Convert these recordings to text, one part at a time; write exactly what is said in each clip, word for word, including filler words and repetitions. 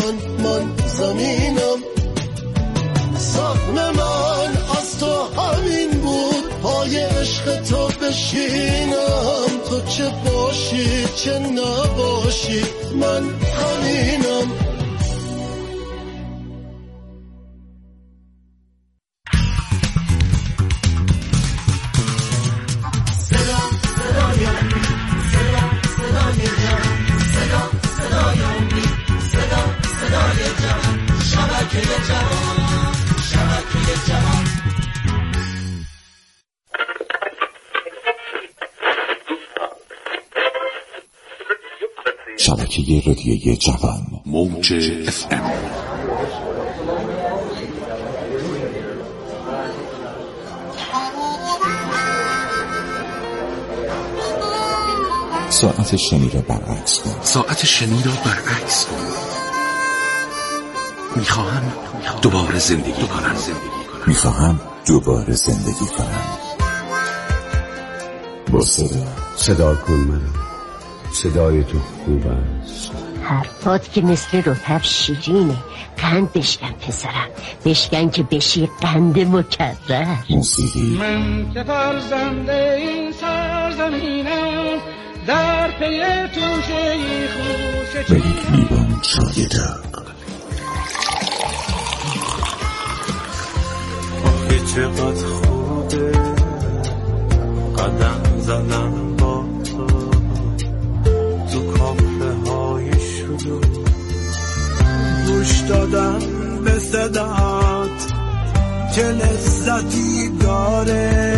من من زمینم، زخم من از تو همین بود، پای عشق تو بشینم، تو چه باشی چه نباشی من همینم. شبکه رادیویی جوان موج اف ام. ساعت شنی را برعکس کن. ساعت شنی را برعکس کن. میخواهم دوباره زندگی کنم. میخواهم دوباره زندگی کنم. با صدا صدا کن منم، صدای تو خوب است. حرفات که مثل رطب شیرینه. قند بشکن پسرم، بشکن که بشی قند مکرر. موسیقی. من که فرزنده این سرزمینم، در پی توشه خوش و یک لیوان چای داغ. آخه چقدر خوبه قدم زدم با تو تو کافه های شلوغ، گوش دادم به صدات چه لذتی داره.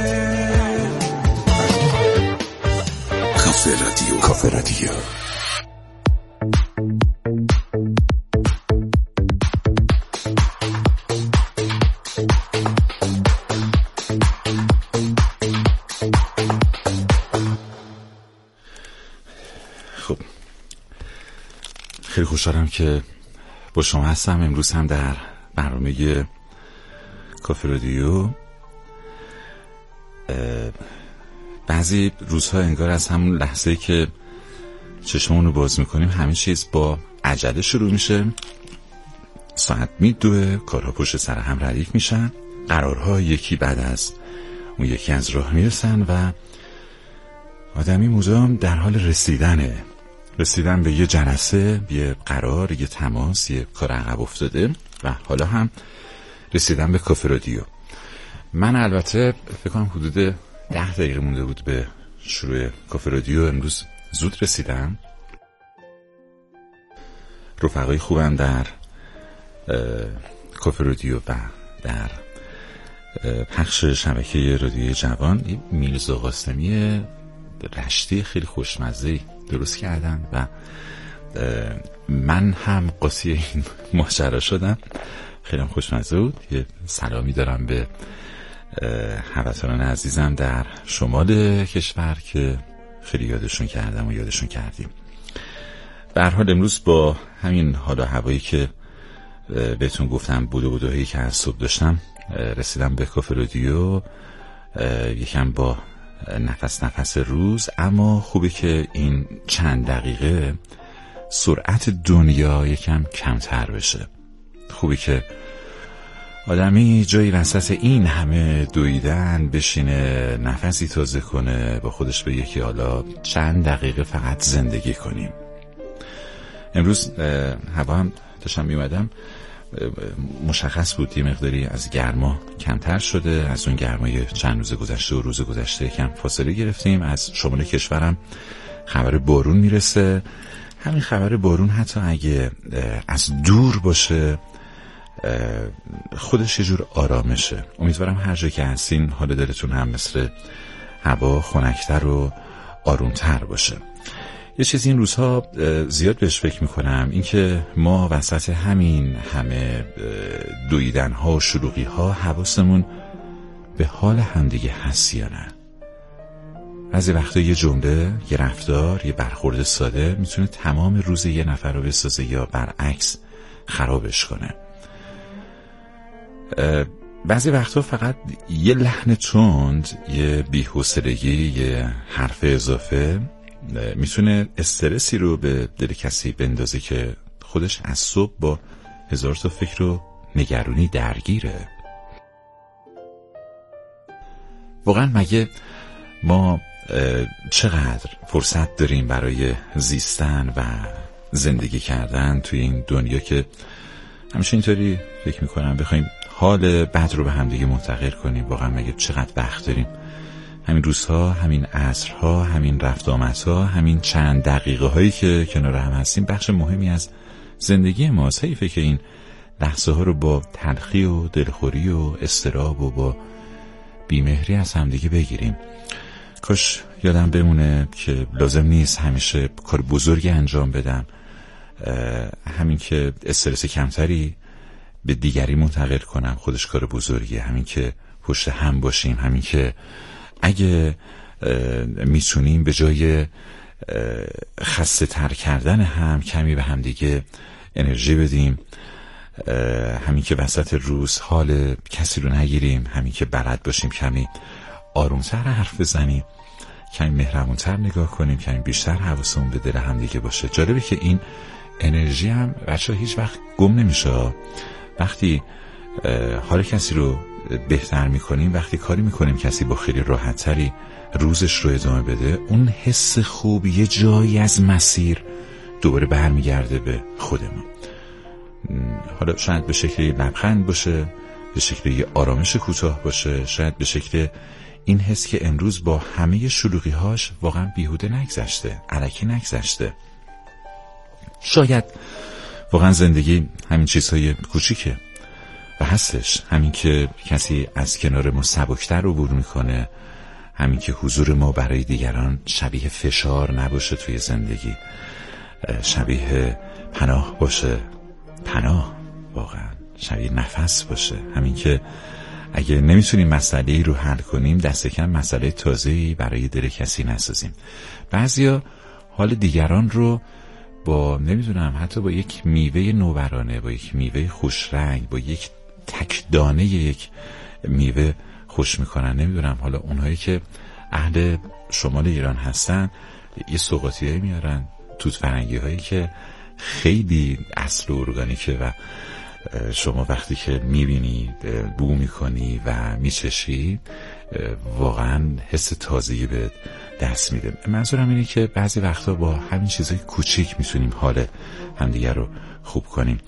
کافه رادیو. کافه رادیو. خب خیلی خوشحالم که با شما هستم. امروز هم در برنامه کافه رادیو. بعضی روزها انگار از همون لحظه که چشممون رو باز میکنیم همه چیز با عجله شروع میشه، ساعت میدوه، کارها پشت سر هم ردیف میشن، قرارها یکی بعد از اون یکی از راه میرسن و آدمی مدام در حال رسیدنه، رسیدن به یه جلسه، یه قرار، یه تماس، یه کار عقب افتاده و حالا هم رسیدن به کافه رادیو. من البته فکر کنم حدود ده دقیقه مونده بود به شروع کافه رادیو. امروز زود رسیدم. رفقای خوبم در کافه رادیو و در پخش شبکه رادیوی جوان میرزا قاسمی رشتی خیلی خوشمزه‌ای درست کردن و من هم قاسی این ماجرا شدم. خیلی هم خوشمزه بود. یه سلامی دارم به هموطنان عزیزم در شمال کشور که خیلی یادشون کردم و یادشون کردیم. به هر حال امروز با همین حال و هوایی که بهتون گفتم، بودو بودوهایی که از صبح داشتم، رسیدم به کافه رادیو. یکم با نفس نفس روز، اما خوبه که این چند دقیقه سرعت دنیا یکم کمتر بشه. خوبه که آدمی جایی وسط این همه دویدن بشینه، نفسی تازه کنه، با خودش به یکی حالا چند دقیقه فقط زندگی کنیم. امروز هوا هم داشتم میومدم مشخص بود یه مقداری از گرما کمتر شده. از اون گرمای چند روز گذشته و روز گذشته کم فاصله گرفتیم. از شمال کشورم خبر بارون میرسه. همین خبر بارون حتی اگه از دور باشه خودش یه جور آرامشه. امیدوارم هر جا که هستین حال دلتون هم مثل هوا خنک‌تر و آرومتر باشه. یه چیزی این روزها زیاد بهش فکر میکنم، این که ما وسط همین همه دویدن ها و شلوغی ها حواسمون به حال همدیگه هست یا نه. بعضی وقتا یه جمله، یه رفتار، یه برخورد ساده میتونه تمام روز یه نفر رو بسازه یا برعکس خرابش کنه. بعضی وقتا فقط یه لحن تند، یه بی‌حوصلگی، یه حرف اضافه میتونه استرسی رو به دل کسی بندازه که خودش از صبح با هزار تا فکر و نگرانی درگیره. واقعا مگه ما چقدر فرصت داریم برای زیستن و زندگی کردن توی این دنیا که همیشه اینطوری فکر میکنم بخوایم حال بد رو به هم دیگه منتقل کنیم؟ واقعا مگه چقدر وقت داریم؟ همین روزها، همین عصرها، همین رفت آمدها، همین چند دقیقه هایی که کنار هم هستیم بخش مهمی از زندگی ماست. حیفه که این لحظه ها رو با تلخی و دلخوری و اضطراب و با بیمهری از هم دیگه بگیریم. کاش یادم بمونه که لازم نیست همیشه کار بزرگی انجام بدم، همین که استرس کمتری به دیگری منتقل کنم خودش کار بزرگیه. همین که پشت هم باشیم، همین که اگه میتونیم به جای خسته تر کردن هم کمی به هم دیگه انرژی بدیم، همین که وسط روز حال کسی رو نگیریم، همین که بلد باشیم کمی آرومتر حرف بزنیم، کمی مهربونتر نگاه کنیم، کمی بیشتر حواسمون به دل هم دیگه باشه. جالبه که این انرژی هم بچه ها هیچ وقت گم نمیشه. وقتی حال کسی رو بهتر میکنیم، وقتی کاری میکنیم کسی با خیلی راحت تری روزش رو ادامه بده، اون حس خوب یه جایی از مسیر دوباره برمیگرده به خودمون. حالا شاید به شکل لبخند باشه، به شکل یه آرامش کوتاه باشه، شاید به شکل این حس که امروز با همه شلوغی هاش واقعا بیهوده نگذشته، الکی نگذشته. شاید واقعا زندگی همین چیزهای کوچیکه و هستش، همین که کسی از کنار ما سبکتر عبور میکنه، همین که حضور ما برای دیگران شبیه فشار نباشه توی زندگی، شبیه پناه باشه، پناه واقعا شبیه نفس باشه، همین که اگه نمیتونیم مسئله‌ای رو حل کنیم دست کم مسئله تازه‌ای برای دل کسی نسازیم. بعضیا حال دیگران رو با نمیدونم حتی با یک میوه نوبرانه، با یک میوه خوش رنگ، با یک تک دانه یک میوه خوش میکنن. نمیدونم حالا اونهایی که اهل شمال ایران هستن یه سوغاتی میارن، توت فرنگی هایی که خیلی اصل و ارگانیکه و شما وقتی که میبینی، بو میکنی و میچشی واقعا حس تازه‌ای به دست میده. منظورم اینه که بعضی وقتا با همین چیزای کوچیک میتونیم حال همدیگر رو خوب کنیم.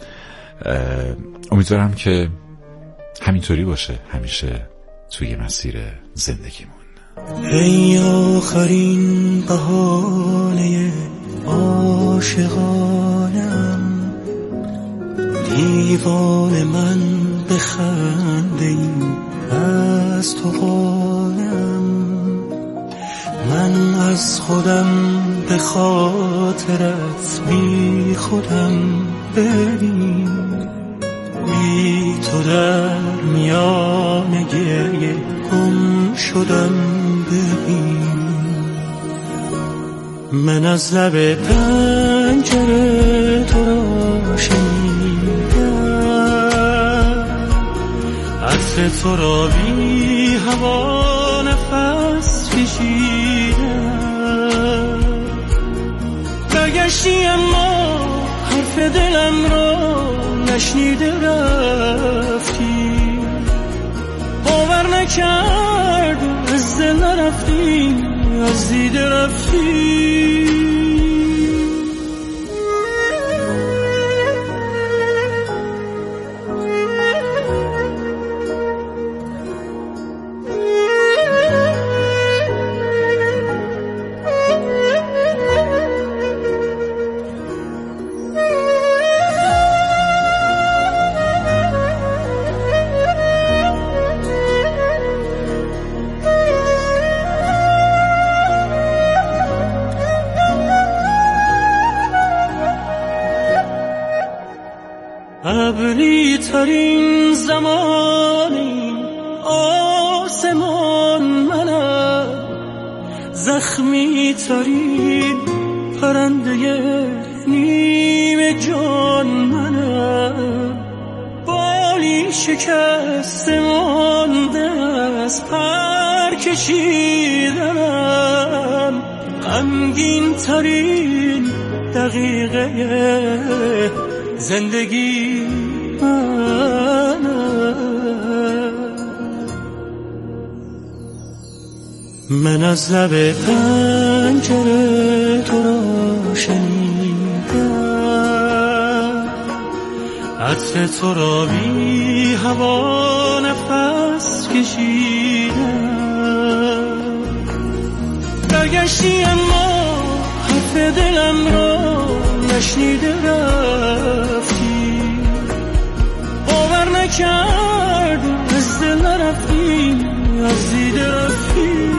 امیدوارم که همینطوری باشه همیشه توی مسیر زندگیمون. ای آخرین بهانه عاشقانم، دیوان من بخنده ای از تو قانم، من از خودم به خاطرت بی خودم ببین، بی تو در میان گریه گم شدم ببین، من از لب پنجره تو را شنیدم، عطر تو را بی هوا نفس کشیدم، برگشتی اما حرف دلم را نشنیده رفتی، باور نکردم از دل نرفتی، از دیده رفتی. ابری ترین زمانی آسمان منم، زخمی ترین پرنده نیم جان منم، بالی شکست مانده از پر کشیدنم، غمگین ترین دقیقه زندگی منم. من از لب پنجره تو را شنیدم، عطر تو را بی هوا نفس کشیدم. برگشتی اما حرف دلم را نشنیده رفتی، باور نکردم از دل نرفتی، از دیده رفتی.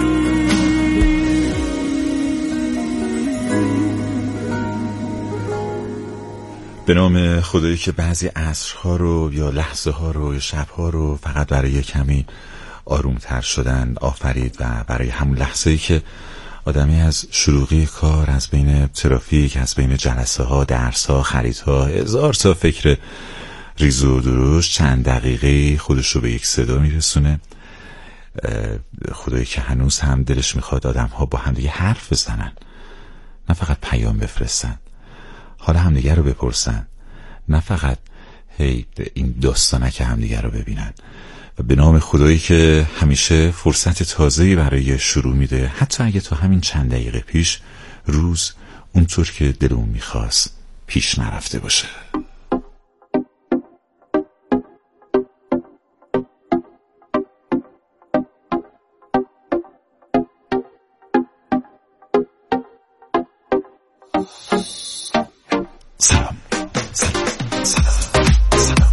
به نام خدایی که بعضی عصرها رو یا لحظه ها رو یا شبها رو فقط برای کمی آرومتر شدن آفرید و برای همون لحظه‌ای که آدمی از شلوغی کار، از بین ترافیک، از بین جلسه ها، درس ها، خریدها، هزار تا فکر ریز و درشت چند دقیقه خودش رو به یک صدا میرسونه. خدایی که هنوز هم دلش میخواد آدم ها با همدیگه حرف بزنن، نه فقط پیام بفرستن، حالا همدیگه رو بپرسن، نه فقط هی این داستانه که همدیگه رو ببینن. و به نام خدایی که همیشه فرصت تازه‌ای برای شروع میده، حتی اگه تا همین چند دقیقه پیش روز اونطور که دلمون میخواست پیش نرفته باشه. سلام سلام سلام سلام.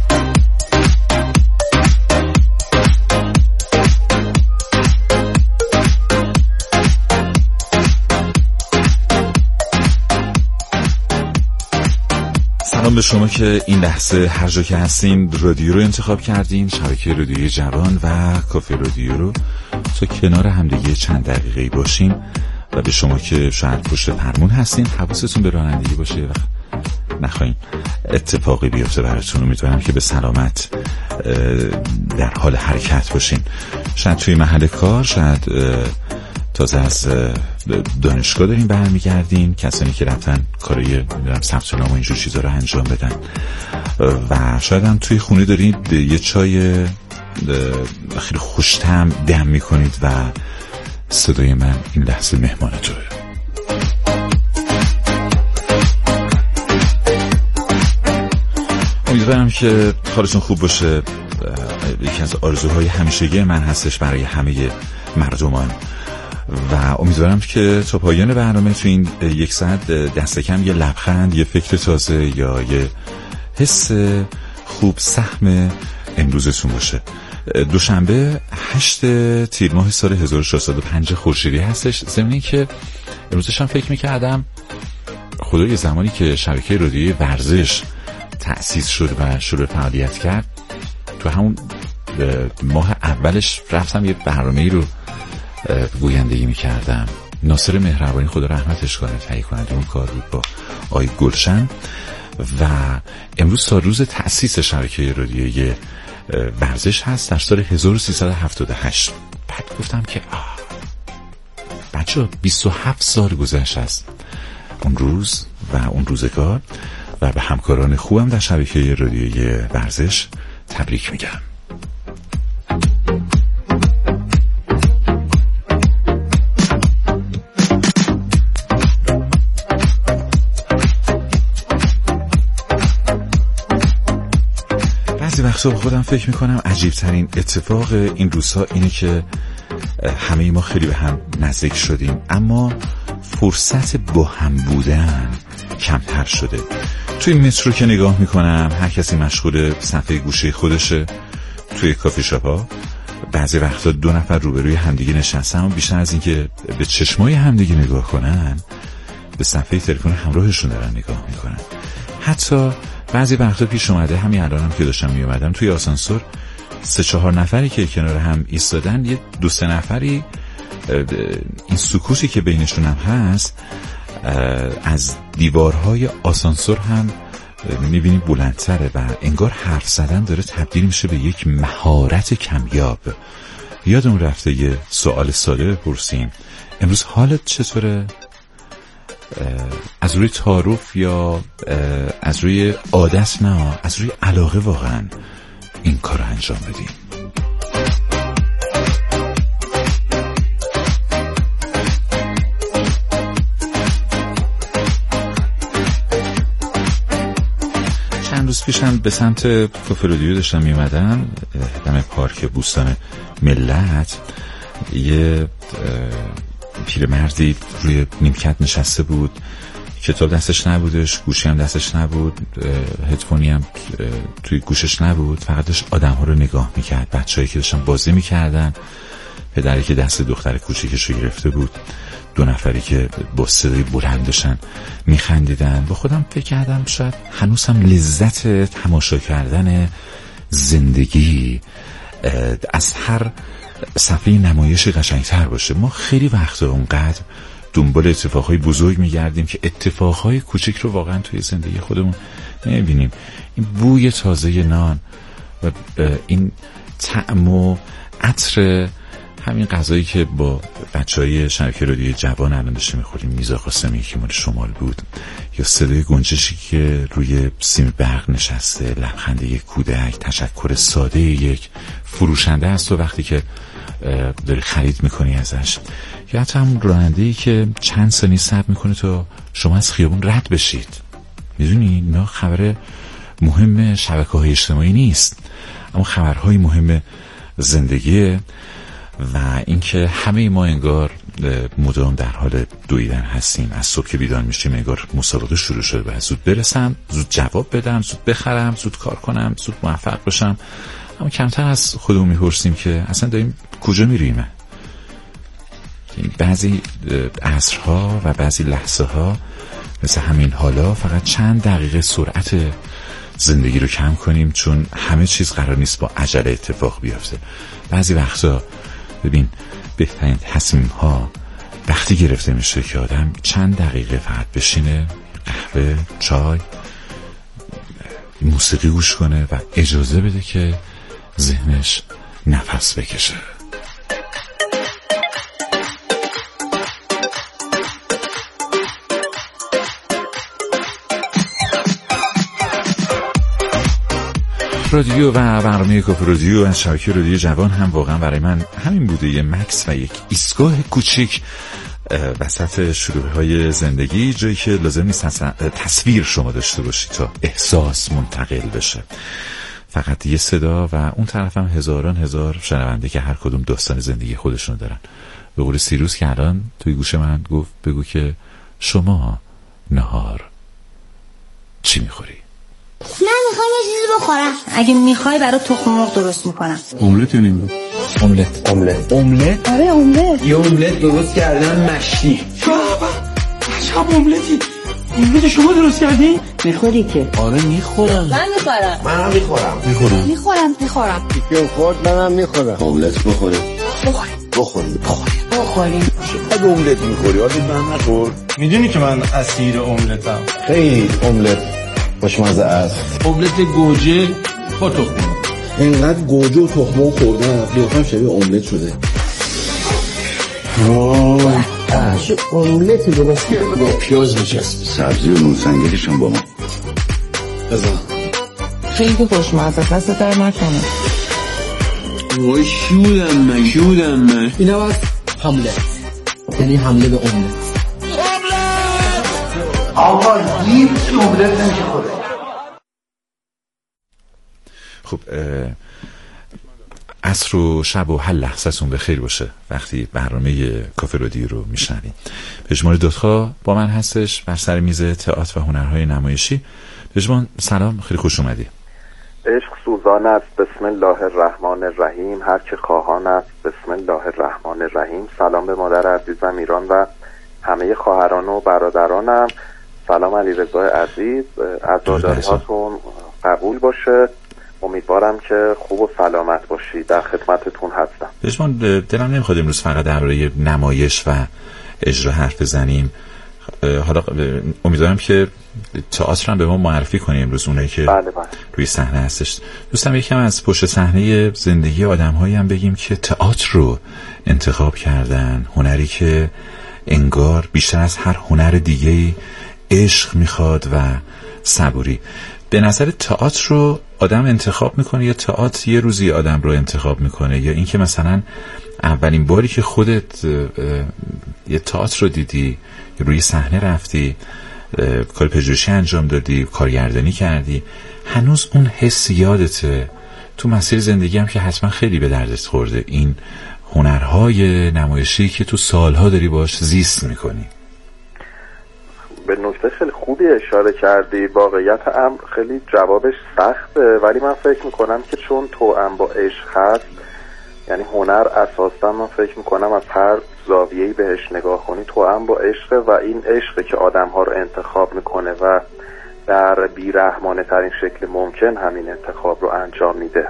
سلام به شما که این لحظه هر جا که هستین رادیو رو انتخاب کردین، شبکه رادیوی جوان و کافه رادیو رو، تا کنار همدیگه چند دقیقه‌ای باشین. و به شما که شاید پشت فرمون هستین، حواستون به رانندگی باشه و نخواین اتفاقی بیفته براتون. امیدوارم که به سلامت در حال حرکت باشین. شاید توی محل کار، شاید تازه از دانشگاه دارین برمیگردین، کسانی که رفتن کارای ثبت نام و اینجور چیزا رو انجام بدن، و شاید هم توی خونه دارین یه چای خیلی خوش‌طعم دم میکنید و صدای من این لحظه مهمان توه. امیدوارم که حالتون خوب باشه. یکی از آرزوهای همیشگی من هستش برای همه مردمان و امیدوارم که تا پایان برنامه تو این یک ساعت دست کم یه لبخند، یه فکر تازه یا یه حس خوب سهم امروزتون باشه. دوشنبه هشت تیر ماه سال هزار و ششصد و پنج خورشیدی هستش. ضمن که امروزش هم فکر میکردم خدای زمانی که شبکه رادیویی ورزش تأسیس شد و شروع فعالیت کرد، تو همون ماه اولش رفتم یه برنامه‌ای رو گویندگی میکردم. ناصر مهربانی خدا رحمتش کنه تهیه کننده اون کار بود با آی گلشن، و امروز تا روز تأسیس شبکه رادیویی ورزش هست در سال هزار و سیصد و هفتاد و هشت. بعد گفتم که آه بچه بیست و هفت سال گذشت از اون روز و اون روزگار، و به همکاران خوبم در شبکه رادیویی ورزش تبریک میگم. بعضی وقتا با خودم فکر میکنم عجیبترین اتفاق این روزها اینه که همه ما خیلی به هم نزدیک شدیم، اما فرصت با هم بودن کمتر شده. توی مترو که نگاه میکنم هر کسی مشغول صفحه گوشه خودشه. توی کافی شاپا بعضی وقتا دو نفر روبروی همدیگه نشستن و بیشتر از این که به چشمای همدیگه نگاه کنن، به صفحه تلفن همراهشون دارن نگاه میکنن. حتی بعضی وقتا پیش اومده، همین الانم که داشتم میومدم توی آسانسور، سه چهار نفری که کنار هم ایستادن، یه دو سه نفری این سکوتی که بینشون هم هست از دیوارهای آسانسور هم میبینی بلندتره و انگار حرف زدن داره تبدیل میشه به یک مهارت کمیاب. یادمون رفته یه سوال ساده بپرسیم: امروز حالت چطوره؟ از روی تعارف یا از روی عادت، نه از روی علاقه واقعا این کار رو انجام بدیم. چند روز پیشم به سمت کافه رادیو داشتم می اومدم دم پارک بوستان ملت، یه پیرمردی روی نیمکت نشسته بود، کتاب دستش نبودش، گوشی هم دستش نبود، هدفونی هم توی گوشش نبود، فقط داشت آدم ها رو نگاه میکرد، بچه‌هایی که داشتن بازی میکردن، پدری که دست دختر کوچیکش رو گرفته بود، دو نفری که با صدای بلند داشتن میخندیدن. با خودم فکر کردم شاید هنوز هم لذت تماشا کردن زندگی از هر صفحه نمایش قشنگتر باشه. ما خیلی وقتا اونقدر دنبال اتفاقهای بزرگ میگردیم که اتفاقهای کوچک رو واقعا توی زندگی خودمون نمیبینیم. این بوی تازه نان و این طعم و عطر همین غذایی که با بچهای شبکه رادیوی جوان الان داشته میخوریم، میزا قاسمی که مال شمال بود، یا صدای گنجشی که روی سیم برق نشسته، لبخند یک کودک، تشکر ساده یک فروشنده است و وقتی که داری خرید میکنی ازش، یا حتی همون راننده‌ای که چند ثانیه صبر میکنه تا شما از خیابون رد بشید. میدونی اینا خبر مهم شبکه‌های اجتماعی نیست، اما خبرهای مهم زندگیه و اینکه همه ما انگار مدام در حال دویدن هستیم. از صبح که بیدار میشیم انگار مسابقه شروع شده و زود برسم، زود جواب بدم، زود بخرم، زود کار کنم، زود موفق باشم. اما کمتر از خودمون میپرسیم که اصلا داریم کجا میریم. بعضی عصرها و بعضی لحظه ها مثل همین حالا فقط چند دقیقه سرعت زندگی رو کم کنیم، چون همه چیز قرار نیست با عجله اتفاق بیفته. بعضی وقتا ببین بهترین تصمیم ها وقتی گرفته میشه که آدم چند دقیقه فقط بشینه، قهوه، چای، موسیقی گوش کنه و اجازه بده که ذهنش نفس بکشه. رادیو و برنامه کافه رادیو از شبکه رادیو جوان هم واقعا برای من همین بوده، یه مکس و یک ایستگاه کوچیک وسط شروع های زندگی، جایی که لازم نیست تصویر شما داشته باشید تا احساس منتقل بشه، فقط یه صدا و اون طرف هم هزاران هزار شنونده که هر کدوم داستان زندگی خودشون دارن. به قول سیروس که الان توی گوش من گفت بگو که شما نهار چی میخوری؟ من میخوام یه چیزی بخورم. اگه میخوای برای تخم مرغ درست میکنم. املت یا نیم املت املت املت آره املت. یه املت درست کردن مشتی. عجب املتی. املت شما درست کردی؟ میخوری که؟ آره میخورم. من میخورم. منم میخورم. میخورم. میخورم میخورم. یکی خورد منم میخورم. املت بخوره. بخوریم. بخوریم. بخوریم. بخوریم. چقدر املت میخوری؟ آره من نخور. میدونی که من اسیر املتم. خیلی املت خوشمزه است. املت گوجه با تخم. اینقدر گوجه و تخم خوردن قیافم شبیه املت شده. وای چه املتی درست کردی با پیاز نشست، سبزی و نونسنگلیش هم با ما. بزن. خیلی خوشمزه است، در نکنه. وای شودم من شودم من. اینا از حمله، یعنی حمله به املت. آقا هیچ املت نمیشه خوره. خب عصر و شب و هر لحظه‌تون به خیر باشه وقتی برنامه کافه رادیو رو میشنوید. پژمان دوتا با من هستش بر سر میز تئاتر و هنرهای نمایشی. پژمان سلام، خیلی خوش اومدی. عشق سوزان است بسم الله الرحمن الرحیم، هر که خواهان است بسم الله الرحمن الرحیم. سلام به مادر عزیزم ایران و همه خواهران و برادرانم. سلام علیرضا عزیز، عزاداری‌هاتون قبول باشه. امیدوارم که خوب و سلامت باشی. در خدمتتون هستم. پژمان دلم نمیخواد امروز فقط درباره نمایش و اجرا حرف بزنیم. حالا امیدوارم که تئاتر هم به ما معرفی کنی امروز، اونایی که بله بله. روی صحنه هستش. دوستم یکم از پشت صحنه زندگی آدم‌هایی هم بگیم که تئاتر رو انتخاب کردن، هنری که انگار بیشتر از هر هنر دیگه‌ای عشق میخواد و صبوری. به نظر تئاتر رو آدم انتخاب میکنه یا تئاتر یه روزی آدم رو انتخاب میکنه، یا اینکه مثلا اولین باری که خودت یه تئاتر رو دیدی، روی صحنه رفتی، کار پژوهشی انجام دادی، کارگردانی کردی، هنوز اون حس یادته؟ تو مسیر زندگی هم که حتما خیلی به دردت خورده این هنرهای نمایشی که تو سالها داری باش زیست میکنی. به نکته خیلی خوبی اشاره کردی. واقعیت امر خیلی جوابش سخته، ولی من فکر میکنم که چون توأم با عشق هست، یعنی هنر اساسا من فکر میکنم از هر زاویه‌ای بهش نگاه کنی توأم با عشق و این عشقه که آدم‌ها رو انتخاب میکنه و در بیرحمانه ترین شکل ممکن همین انتخاب رو انجام میده.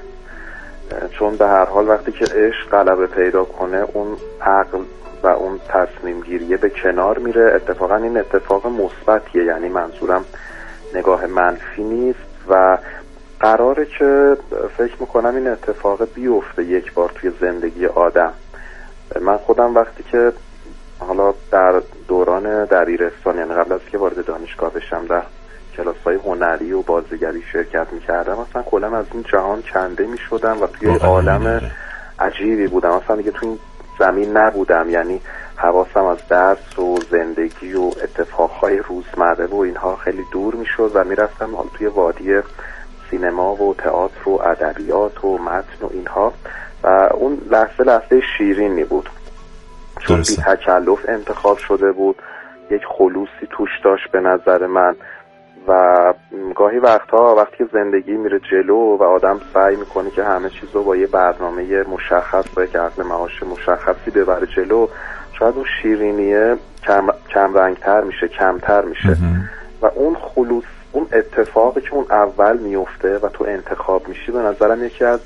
چون به هر حال وقتی که عشق غلبه پیدا کنه، اون عقل و اون تصمیم گیریه به کنار میره. اتفاقا این اتفاق مثبتیه، یعنی منظورم نگاه منفی نیست و قراره که فکر میکنم این اتفاق بیفته یک بار توی زندگی آدم. من خودم وقتی که حالا در دوران دبیرستان، یعنی قبل از که وارد دانشگاه بشم، در کلاس‌های هنری و بازیگری شرکت میکردم، مثلا کلا از این جهان کنده میشدم و توی عالم عجیبی بودم. مثلا دیگه توی این زمین نبودم، یعنی حواسم از درس و زندگی و اتفاقهای روزمره و اینها خیلی دور میشد و میرفتم توی وادی سینما و تئاتر و ادبیات و متن و اینها و اون لحظه لحظه شیرینی بود، چون بی تکلف انتخاب شده بود، یک خلوصی توش داشت به نظر من. و گاهی وقتها وقتی زندگی میره جلو و آدم سعی میکنه که همه چیز رو با یه برنامه مشخص با یک عقل معاش مشخصی ببره جلو، شاید اون شیرینیه کم, کم رنگتر میشه، کمتر میشه و اون خلوص، اون اتفاقی که اون اول میفته و تو انتخاب میشی، به نظرم یکی از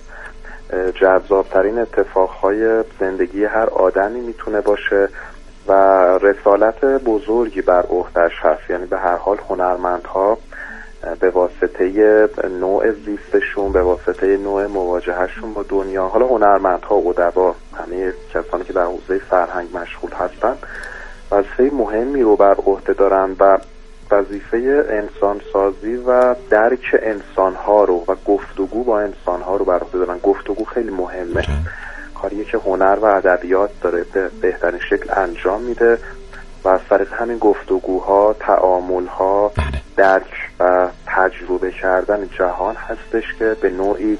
جذابترین اتفاقهای زندگی هر آدمی میتونه باشه و رسالت بزرگی بر عهده‌اش هست. یعنی به هر حال هنرمندها به واسطه نوع زیستشون، به واسطه نوع مواجهشون با دنیا، حالا هنرمندها، ادبا، همه کسانی که در حوزه فرهنگ مشغول هستن، وظیفه مهمی رو بر عهده دارن و وظیفه انسانسازی و درک انسانها رو و گفتگو با انسانها رو بر عهده دارن. گفتگو خیلی مهمه، کاریه که هنر و ادبیات داره به بهترین شکل انجام میده و از طریق همین گفتگوها، تعاملها، درک و تجربه کردن جهان هستش که به نوعی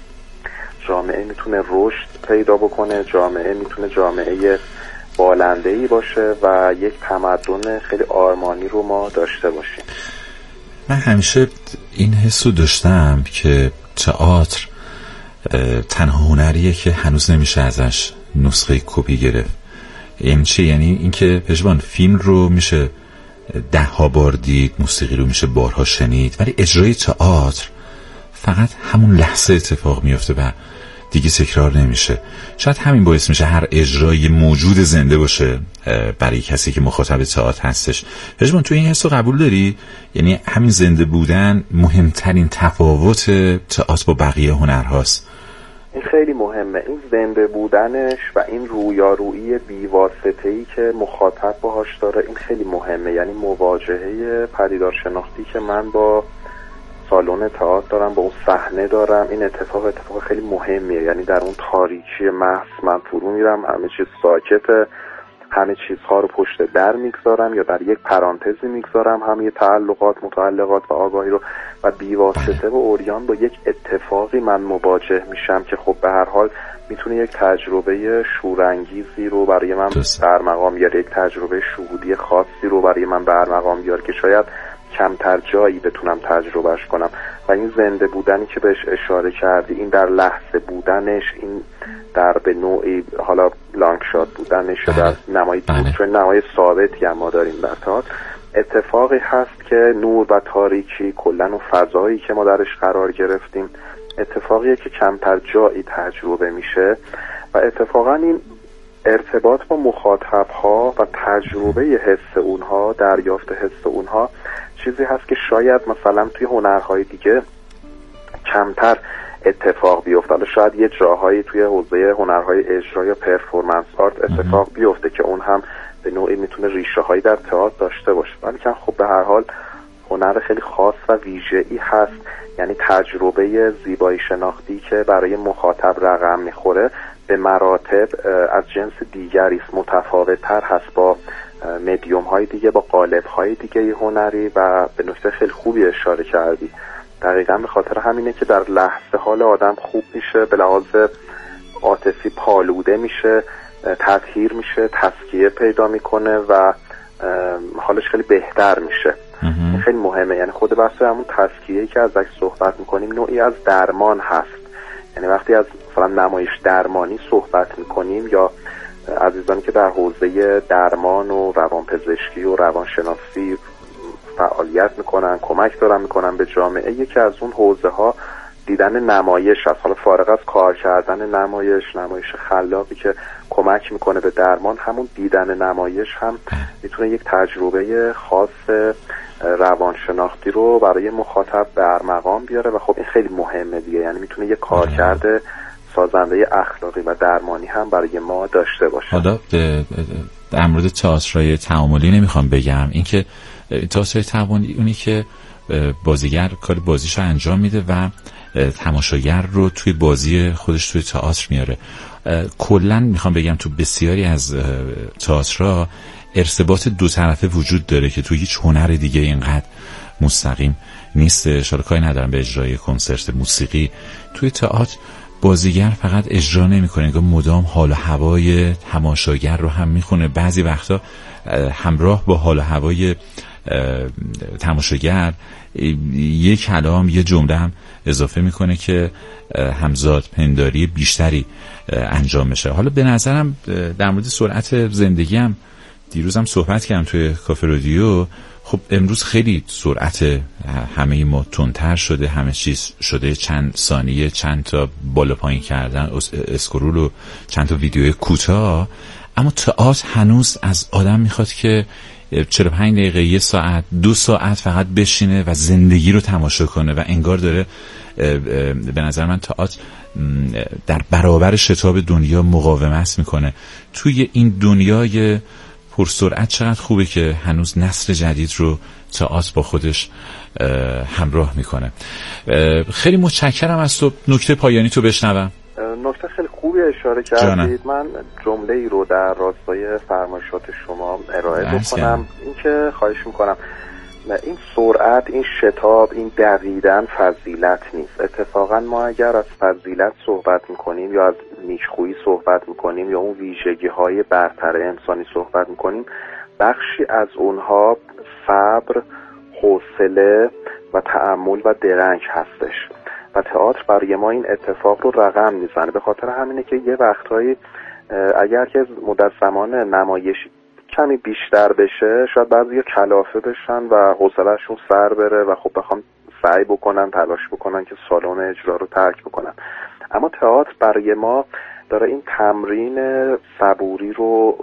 جامعه میتونه رشد پیدا بکنه، جامعه میتونه جامعه بالنده‌ای باشه و یک تمدن خیلی آرمانی رو ما داشته باشیم. من همیشه این حسو داشتم که تئاتر تنها هنریه که هنوز نمیشه ازش نسخه کپی گرفت. یعنی چی؟ یعنی اینکه پشبان فیلم رو میشه ده ها بار دید، موسیقی رو میشه بارها شنید، ولی اجرای تئاتر فقط همون لحظه اتفاق میفته و دیگه تکرار نمیشه. شاید همین باعث میشه هر اجرای موجود زنده باشه برای کسی که مخاطب تئاتر هستش. پشبان تو این حسو قبول داری؟ یعنی همین زنده بودن مهمترین تفاوت تئاتر با بقیه هنرهاست. این خیلی مهمه، این زنده بودنش و این رویارویی بیواسطه‌ای که مخاطب باهاش داره، این خیلی مهمه. یعنی مواجهه پدیدار شناختی که من با سالن تئاتر دارم، با اون صحنه دارم، این اتفاق اتفاق خیلی مهمیه. یعنی در اون تاریکی محض من فرو میرم، همه چیز ساکته، همه چیزها رو پشت در میگذارم یا در یک پرانتزی میگذارم، همه تعلقات، متعلقات و آگاهی رو، و بیواسطه و عریان با یک اتفاقی من مواجه میشم که خب به هر حال میتونه یک تجربه شورانگیزی رو برای من در مقام بیاره، یک تجربه شهودی خاصی رو برای من در مقام بیاره که شاید کمتر جایی بتونم تجربهش کنم. و این زنده بودنی که بهش اشاره کردی، این در لحظه بودنش، این در به نوعی حالا لانگ شات بودنش، در نمای چون نمای ثابتی هم ما داریم در تئاتر، اتفاقی هست که نور و تاریکی، کلا اون فضایی که ما درش قرار گرفتیم، اتفاقیه که کمتر جایی تجربه میشه و اتفاقا این ارتباط با مخاطب ها و تجربه حس اونها، دریافت حس اونها، چیزی هست که شاید مثلا توی هنرهای دیگه کمتر اتفاق بیفته. حالا شاید یه جاهایی توی حوزه هنرهای اجرا یا پرفورمنس آرت اتفاق بیفته که اون هم به نوعی میتونه ریشه هایی در تئاتر داشته باشه، ولی که خب به هر حال هنر خیلی خاص و ویژه‌ای هست، یعنی تجربه زیبایی شناختی که برای مخاطب رقم میخوره به مراتب از جنس دیگری است، متفاوت‌تر هست با مدیوم های دیگه، با قالب های دیگه هنری. و به نکته خیلی خوبی اشاره کردی، دقیقاً به خاطر همینه که در لحظه حال آدم خوب میشه، به لحاظ عاطفی پالوده میشه، تطهیر میشه، تسکیه پیدا میکنه و حالش خیلی بهتر میشه. این خیلی مهمه، یعنی خود بحث همون تسکیه‌ای که ازش صحبت میکنیم نوعی از درمان هست. یعنی وقتی از مثلا نمایش درمانی صحبت میکنیم یا عزیزانی که در حوزه درمان و روانپزشکی و روانشناسی فعالیت میکنن، کمک دارن میکنن به جامعه، یکی از اون حوزه ها دیدن نمایش هست. حالا فارغ از کار کردن نمایش، نمایش خلاقی که کمک میکنه به درمان، همون دیدن نمایش هم میتونه یک تجربه خاص روانشناختی رو برای مخاطب به ارمغان بیاره و خب این خیلی مهمه دیگه، یعنی میتونه یک کارکرد سازنده اخلاقی و درمانی هم برای ما داشته باشه. حالا در مورد تئاترای تعاملی نمیخوام بگم، اینکه تئاترای تعاملی اونی که بازیگر کار بازیشو انجام میده و تماشاگر رو توی بازی خودش توی تئاتر میاره. کلا میخوام بگم تو بسیاری از تئاترها ارتباط دو طرفه وجود داره که تو هیچ هنر دیگه اینقدر مستقیم نیست. شاید کاری ندارم به اجرای کنسرت موسیقی، توی تئاتر بازیگر فقط اجرا نمیکنه، انگار مدام حال و هوای تماشاگر رو هم میخونه. بعضی وقتا همراه با حال و هوای تماشاگر یه کلام، یه جمله هم اضافه میکنه که همزاد پنداری بیشتری انجام میشه. حالا به نظرم در مورد سرعت زندگی هم دیروزم صحبت کردم توی کافه رادیو. خب امروز خیلی سرعت همه ما تندتر شده، همه چیز شده چند ثانیه، چند تا بالا پایین کردن، اسکرول و چند تا ویدیو کوتاه. اما تئاتر هنوز از آدم میخواد که چهل و پنج دقیقه، یه ساعت، دو ساعت فقط بشینه و زندگی رو تماشا کنه و انگار داره، به نظر من تئاتر در برابر شتاب دنیا مقاومت میکنه. توی این دنیای پرسرعت چقدر خوبه که هنوز نسل جدید رو تئاتر با خودش همراه میکنه. خیلی متشکرم از تو. نکته پایانی تو بشنوم. نکته خیلی خوبی اشاره کردید. من جمله ای رو در راستای فرمایشات شما ارائه بکنم. این که خواهش میکنم، این سرعت، این شتاب، این دویدن فضیلت نیست. اتفاقا ما اگر از فضیلت صحبت میکنیم یا از نیکخویی صحبت میکنیم یا اون ویژگی های برتر انسانی صحبت میکنیم، بخشی از اونها صبر، حوصله و تأمل و درنگ هستش و تئاتر برای ما این اتفاق رو رقم میزنه. به خاطر همینه که یه وقتهایی اگر که مدت زمان نمایش کمی بیشتر بشه، شاید بعضی کلافه بشن و حوصله‌شون سر بره و خب بخوام سعی بکنن، تلاش بکنن که سالن اجرا رو ترک بکنن. اما تئاتر برای ما داره این تمرین صبوری رو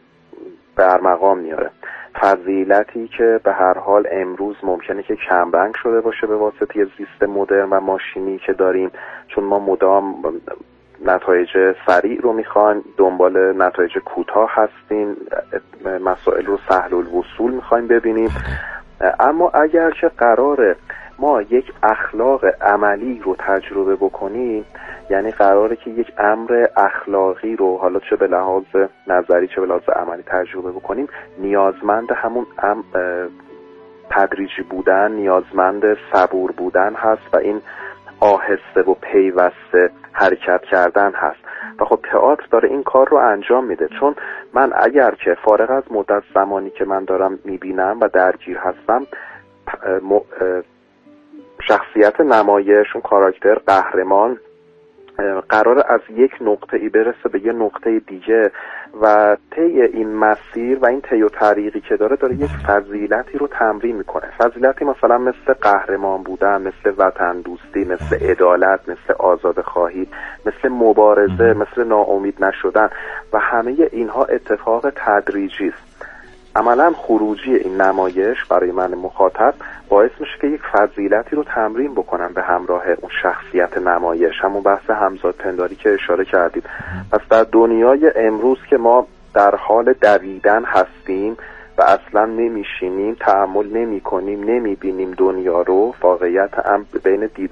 به ارمغان میاره. فضیلتی که به هر حال امروز ممکنه که کمرنگ شده باشه به واسطه زیست مدرن و ماشینی که داریم، چون ما مدام نتایج سریع رو میخوایم، دنبال نتایج کوتاه هستیم، مسائل رو سهل الوصول میخوایم ببینیم. اما اگر که قراره ما یک اخلاق عملی رو تجربه بکنیم، یعنی قراره که یک امر اخلاقی رو حالا چه به لحاظ نظری چه به لحاظ عملی تجربه بکنیم، نیازمند همون ام تدریجی بودن، نیازمند صبور بودن هست و این آهسته و پیوسته حرکت کردن هست. و خب تئاتر داره این کار رو انجام میده، چون من اگر که فارغ از مدت زمانی که من دارم میبینم و درگیر هستم، شخصیت نمایش، اون کاراکتر، قهرمان قرار از یک نقطه ای برسه به یه نقطه دیگه و طی این مسیر و این طی و طریقی که داره داره یک فضیلتی رو تمرین میکنه. فضیلتی مثلا مثل قهرمان بودن، مثل وطن دوستی، مثل عدالت، مثل آزاد خواهی، مثل مبارزه، مثل ناامید نشدن و همه اینها اتفاق تدریجی است. عملا خروجی این نمایش برای من مخاطب باعث میشه که یک فضیلتی رو تمرین بکنن به همراه اون شخصیت نمایش، همون بحث همزاد پنداری که اشاره کردید. پس در دنیای امروز که ما در حال دویدن هستیم و اصلا نمیشینیم، تأمل نمی کنیم، نمی بینیم دنیا رو، واقعیت هم بین دیدن